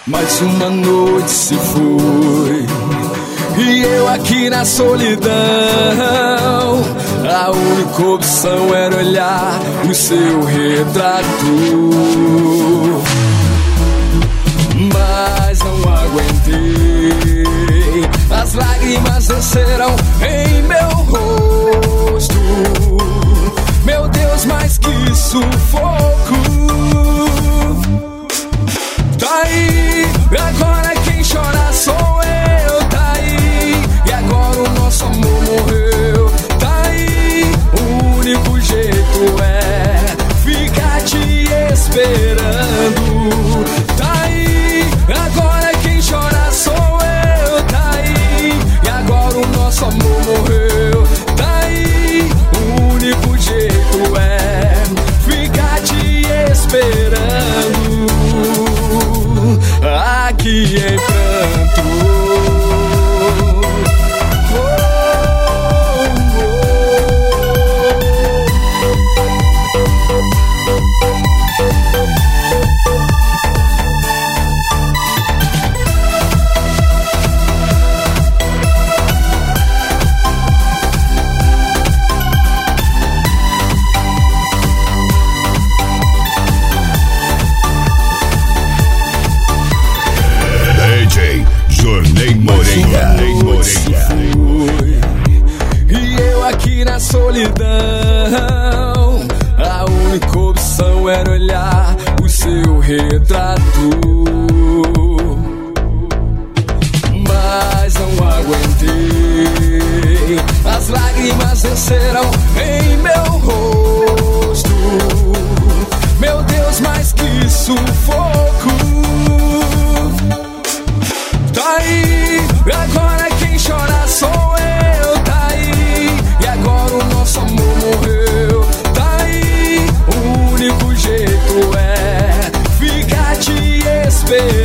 Mais uma noite se foi e eu aqui na solidão. A única opção era olhar o seu retrato, mas não aguentei. As lágrimas desceram em meu rosto. Meu Deus, mais que sufoco. Tá aí, agora quem chora sou eu. Tá aí, e agora o nosso amor morreu. Tá aí, o único jeito é ficar te esperando. Tá aí, agora quem chora sou eu. Tá aí, e agora o nosso amor morreu. Tá aí, o único jeito é ficar te esperando. Aqui em pranto. Jornei Moreira. E eu aqui na solidão. A única opção era olhar o seu retrato, mas não aguentei. As lágrimas desceram em meu rosto. Meu Deus, mais que sufoco. Tá aí, agora quem chora sou eu. Tá aí, e agora o nosso amor morreu. Tá aí, o único jeito é ficar te esperando.